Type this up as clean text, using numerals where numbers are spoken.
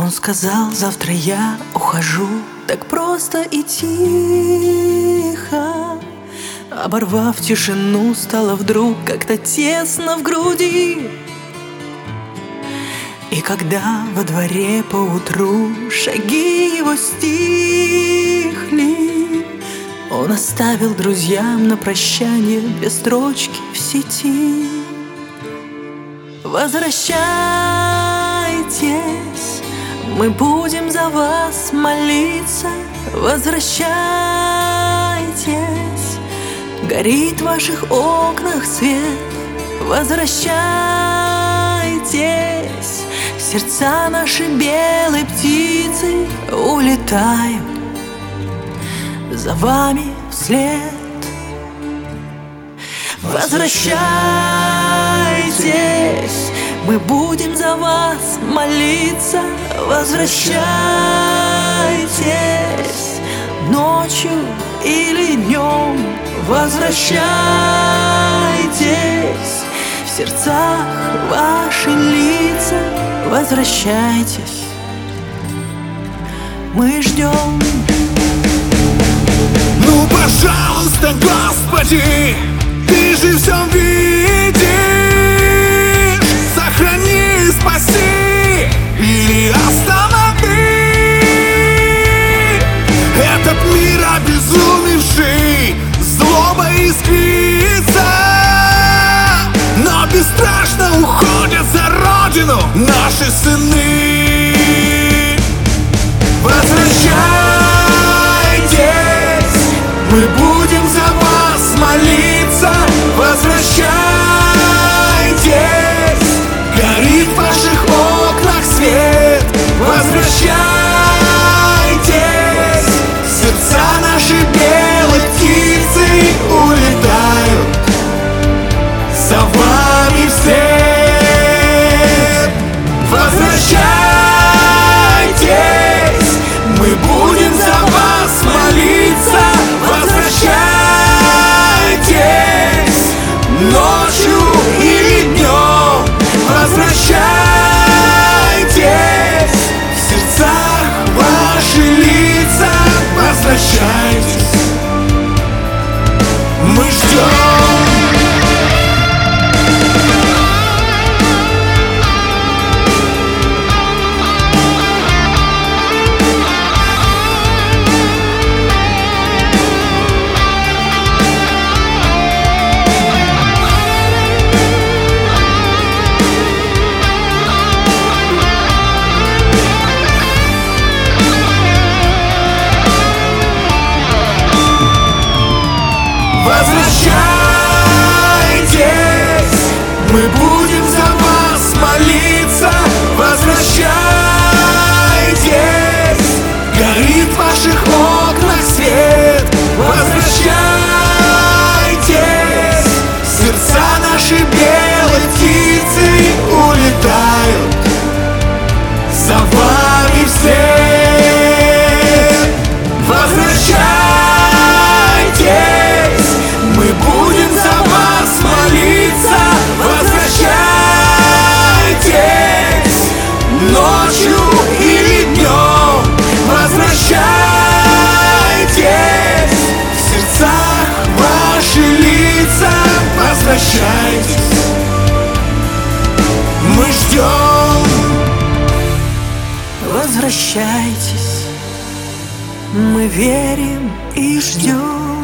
Он сказал: завтра я ухожу. Так просто и тихо. Оборвав тишину, стало вдруг как-то тесно в груди. И когда во дворе поутру шаги его стихли, он оставил друзьям на прощание 2 строчки в сети. Возвращайтесь, мы будем за вас молиться. Возвращайтесь, горит в ваших окнах свет. Возвращайтесь, сердца наши белой птицы улетают за вами вслед. Возвращайтесь, мы будем за вас молиться. Возвращайтесь, ночью или днем. Возвращайтесь, в сердцах ваши лица. Возвращайтесь, мы ждем. Ну, пожалуйста, Господи, Ты же все видишь. Сохрани, спаси или останови этот мир обезумевший, злобой искрится, но бесстрашно уходят за родину наши сыны. Возвращайтесь, мы будем за вас молиться. Возвращайтесь, горит в ваших окнах свет. Возвращайтесь, сердца наши белой птицы улетают за вами вслед. Возвращайтесь, мы будем за вас молиться. Возвращайтесь, ночью или днем. Возвращайтесь, в сердцах ваши лица. Возвращайтесь, мы ждем. Возвращайтесь, мы будем за вас молиться. Возвращайтесь, горит в ваших окнах свет. Возвращайтесь, сердца наши белой птицы улетают за вами вслед. Возвращайтесь, мы будем за вас молиться. Возвращайтесь, ночью или днем. Возвращайтесь, в сердцах ваши лица. Возвращайтесь, мы ждем. Возвращайтесь, мы верим и ждем.